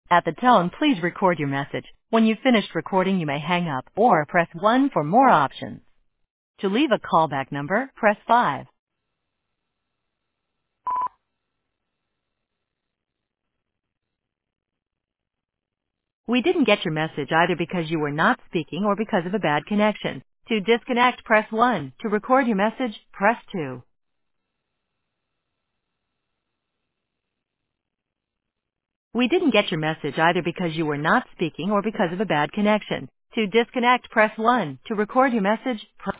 At the tone, please record your message. When you've finished recording, you may hang up or press 1 for more options. To leave a callback number, press 5. We didn't get your message either because you were not speaking or because of a bad connection. To disconnect, press 1. To record your message, press 2. We didn't get your message either because you were not speaking or because of a bad connection. To disconnect, press 1. To record your message, press